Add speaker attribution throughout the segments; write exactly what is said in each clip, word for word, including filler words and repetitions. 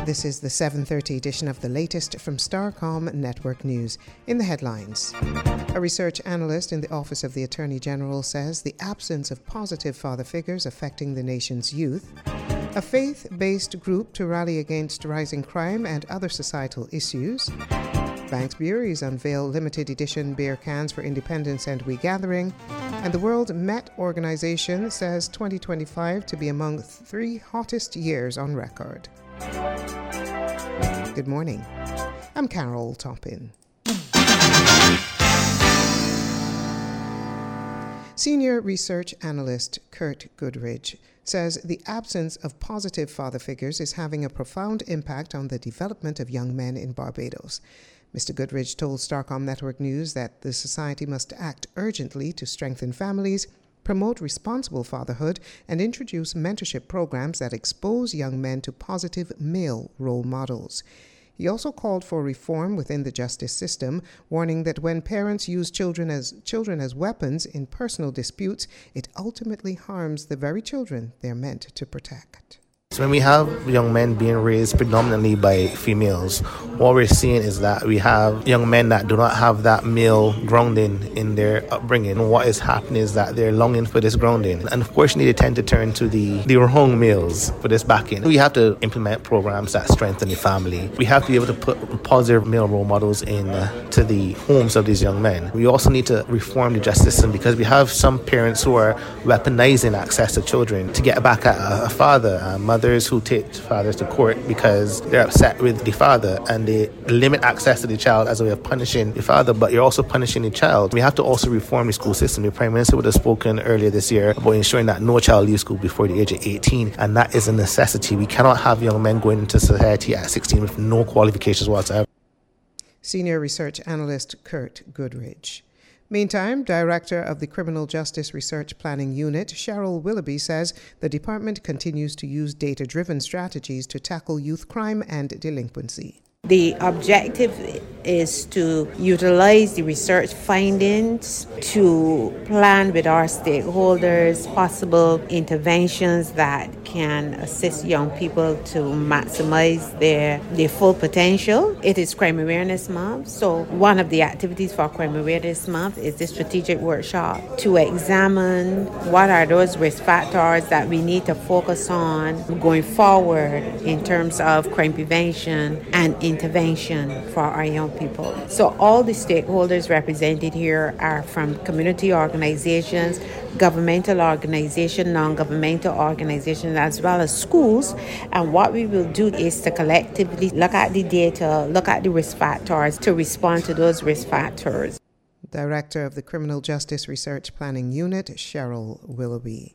Speaker 1: This is the seven thirty edition of the latest from Starcom Network News. In the headlines, a research analyst in the Office of the Attorney General says the absence of positive father figures affecting the nation's youth. A faith-based group to rally against rising crime and other societal issues. Banks Breweries unveil limited edition beer cans for Independence and We Gathering. And the World Met Organization says twenty twenty-five to be among three hottest years on record. Good morning. I'm Carol Toppin. Senior research analyst Kurt Goodridge says the absence of positive father figures is having a profound impact on the development of young men in Barbados. Mister Goodridge told Starcom Network News that the society must act urgently to strengthen families, promote responsible fatherhood, and introduce mentorship programs that expose young men to positive male role models. He also called for reform within the justice system, warning that when parents use children as children as weapons in personal disputes, it ultimately harms the very children they're meant to protect.
Speaker 2: So when we have young men being raised predominantly by females, what we're seeing is that we have young men that do not have that male grounding in their upbringing. What is happening is that they're longing for this grounding. And unfortunately, they tend to turn to the, the wrong males for this backing. We have to implement programs that strengthen the family. We have to be able to put positive male role models in uh, to the homes of these young men. We also need to reform the justice system because we have some parents who are weaponizing access to children to get back at a, a father, a mother. Mothers who take fathers to court because they're upset with the father and they limit access to the child as a way of punishing the father, but you're also punishing the child. We have to also reform the school system. The Prime Minister would have spoken earlier this year about ensuring that no child leaves school before the age of eighteen, and that is a necessity. We cannot have young men going into society at sixteen with no qualifications whatsoever.
Speaker 1: Senior research analyst Kurt Goodridge. Meantime, Director of the Criminal Justice Research Planning Unit, Cheryl Willoughby, says the department continues to use data-driven strategies to tackle youth crime and delinquency.
Speaker 3: The objective is to utilize the research findings to plan with our stakeholders possible interventions that can assist young people to maximize their, their full potential. It is Crime Awareness Month, so one of the activities for Crime Awareness Month is the strategic workshop to examine what are those risk factors that we need to focus on going forward in terms of crime prevention and intervention for our young people. So all the stakeholders represented here are from community organizations, governmental organizations, non-governmental organizations, as well as schools. And what we will do is to collectively look at the data, look at the risk factors to respond to those risk factors.
Speaker 1: Director of the Criminal Justice Research Planning Unit, Cheryl Willoughby.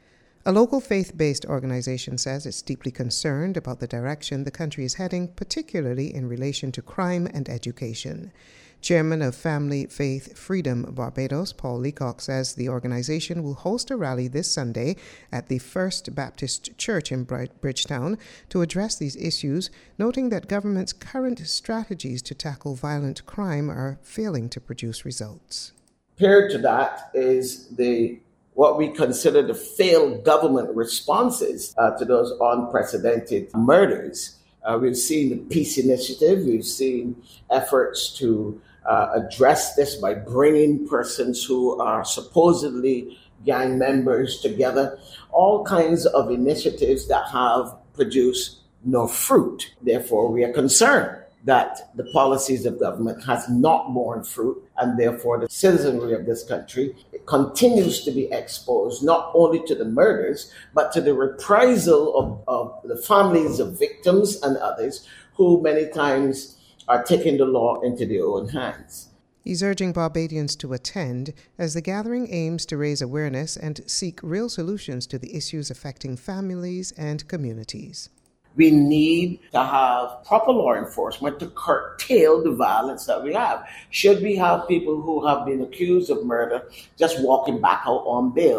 Speaker 1: A local faith-based organization says it's deeply concerned about the direction the country is heading, particularly in relation to crime and education. Chairman of Family Faith Freedom Barbados, Paul Leacock, says the organization will host a rally this Sunday at the First Baptist Church in Bridgetown to address these issues, noting that government's current strategies to tackle violent crime are failing to produce results.
Speaker 4: Paired to that is the what we consider the failed government responses uh, to those unprecedented murders. Uh, we've seen the Peace Initiative. We've seen efforts to uh, address this by bringing persons who are supposedly gang members together. All kinds of initiatives that have produced no fruit. Therefore, we are concerned that the policies of government has not borne fruit, and therefore the citizenry of this country continues to be exposed not only to the murders, but to the reprisal of, of the families of victims and others who many times are taking the law into their own hands.
Speaker 1: He's urging Barbadians to attend as the gathering aims to raise awareness and seek real solutions to the issues affecting families and communities.
Speaker 4: We need to have proper law enforcement to curtail the violence that we have. Should we have people who have been accused of murder just walking back out on bail,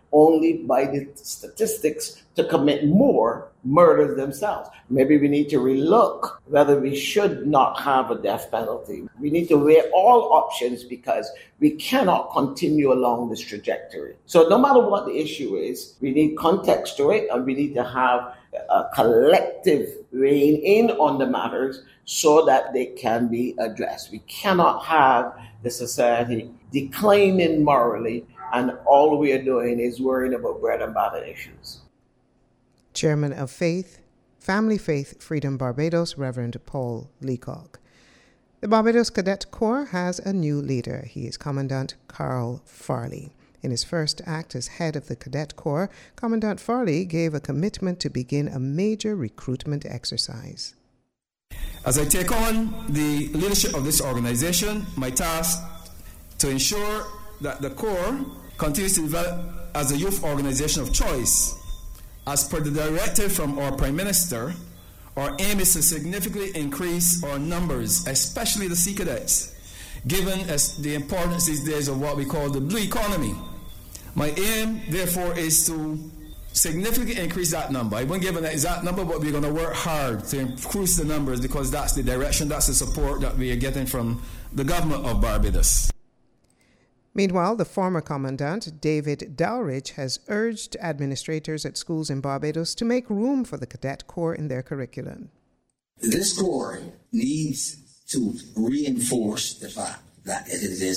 Speaker 4: only by the statistics to commit more murders themselves. Maybe we need to relook whether we should not have a death penalty. We need to weigh all options because we cannot continue along this trajectory. So no matter what the issue is, we need context to it, and we need to have a collective weighing in on the matters so that they can be addressed. We cannot have the society declining morally, and all we are doing is worrying about bread and butter issues.
Speaker 1: Chairman of Faith, Family Faith Freedom Barbados, Reverend Paul Leacock. The Barbados Cadet Corps has a new leader. He is Commandant Carl Farley. In his first act as head of the Cadet Corps, Commandant Farley gave a commitment to begin a major recruitment exercise.
Speaker 5: As I take on the leadership of this organization, my task to ensure that the Corps continues to develop as a youth organization of choice. As per the directive from our Prime Minister, our aim is to significantly increase our numbers, especially the Sea Cadets, given as the importance these days of what we call the blue economy. My aim, therefore, is to significantly increase that number. I won't give an exact number, but we're going to work hard to increase the numbers because that's the direction, that's the support that we are getting from the government of Barbados.
Speaker 1: Meanwhile, the former commandant, David Dowridge, has urged administrators at schools in Barbados to make room for the Cadet Corps in their curriculum.
Speaker 6: This Corps needs to reinforce the fact that it is a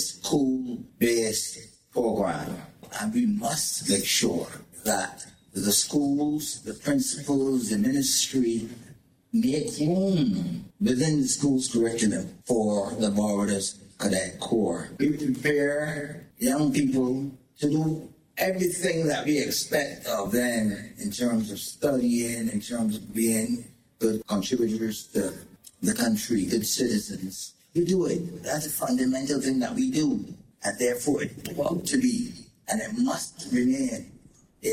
Speaker 6: school-based program, and we must make sure that the schools, the principals, the ministry make room within the school's curriculum for the Barbados Cadet Corps. We prepare young people to do everything that we expect of them in terms of studying, in terms of being good contributors to the country, good citizens. We do it. That's a fundamental thing that we do. And therefore it ought to be, and it must remain, a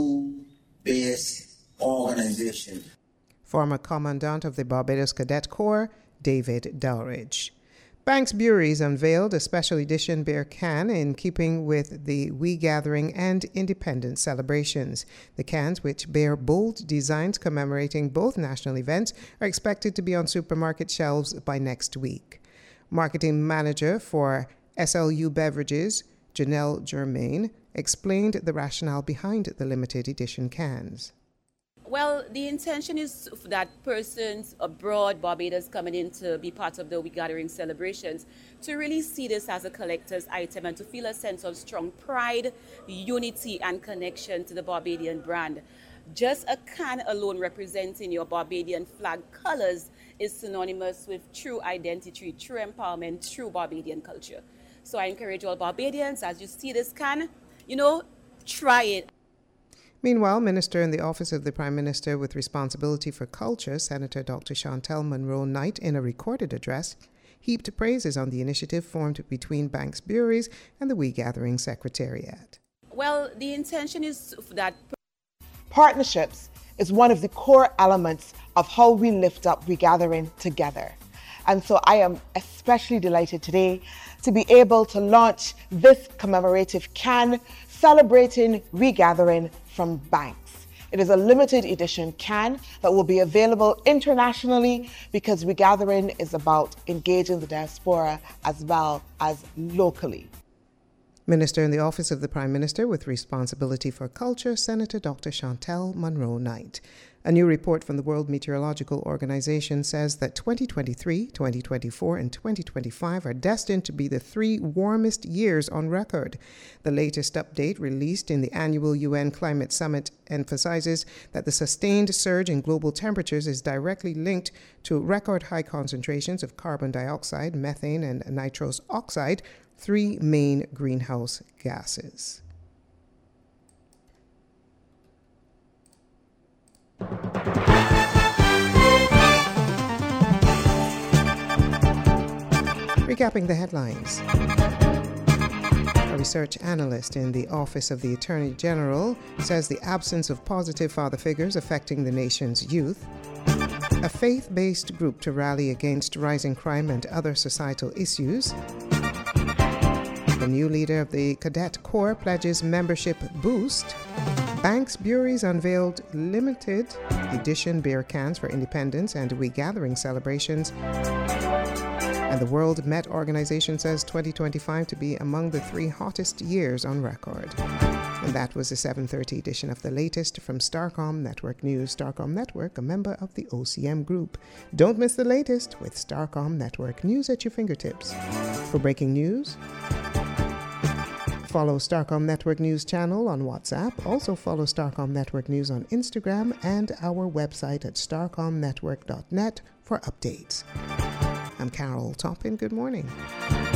Speaker 6: school-based organization.
Speaker 1: Former Commandant of the Barbados Cadet Corps, David Dowridge. Banks Breweries unveiled a special edition beer can in keeping with the We Gathering and Independence celebrations. The cans, which bear bold designs commemorating both national events, are expected to be on supermarket shelves by next week. Marketing manager for S L U Beverages, Janelle Germain, explained the rationale behind the limited edition cans.
Speaker 7: Well, the intention is that persons abroad, Barbados, coming in to be part of the We Gathering celebrations, to really see this as a collector's item and to feel a sense of strong pride, unity, and connection to the Barbadian brand. Just a can alone representing your Barbadian flag colors is synonymous with true identity, true empowerment, true Barbadian culture. So I encourage all Barbadians, as you see this can, you know, try it.
Speaker 1: Meanwhile, Minister in the Office of the Prime Minister with Responsibility for Culture, Senator Doctor Chantel Munro-Knight, in a recorded address, heaped praises on the initiative formed between Banks Breweries and the We Gathering Secretariat.
Speaker 7: Well, the intention is that
Speaker 8: partnerships is one of the core elements of how we lift up We Gathering together. And so I am especially delighted today to be able to launch this commemorative can celebrating We Gathering from Banks. It is a limited edition can that will be available internationally because We Gathering is about engaging the diaspora as well as locally.
Speaker 1: Minister in the Office of the Prime Minister with Responsibility for Culture, Senator Doctor Chantel Munro-Knight. A new report from the World Meteorological Organization says that twenty twenty-three, twenty twenty-four, and twenty twenty-five are destined to be the three warmest years on record. The latest update, released in the annual U N Climate Summit, emphasizes that the sustained surge in global temperatures is directly linked to record high concentrations of carbon dioxide, methane, and nitrous oxide, three main greenhouse gases. Recapping the headlines. A research analyst in the Office of the Attorney General says the absence of positive father figures affecting the nation's youth. A faith-based group to rally against rising crime and other societal issues. The new leader of the Cadet Corps pledges membership boost. Banks Breweries unveiled limited edition beer cans for Independence and We Gathering celebrations. And the World Met Organization says twenty twenty-five to be among the three hottest years on record. And that was the seven thirty edition of the latest from Starcom Network News. Starcom Network, a member of the O C M Group. Don't miss the latest with Starcom Network News at your fingertips. For breaking news, follow Starcom Network News channel on WhatsApp. Also follow Starcom Network News on Instagram and our website at starcom network dot net for updates. I'm Carol Toppin. Good morning.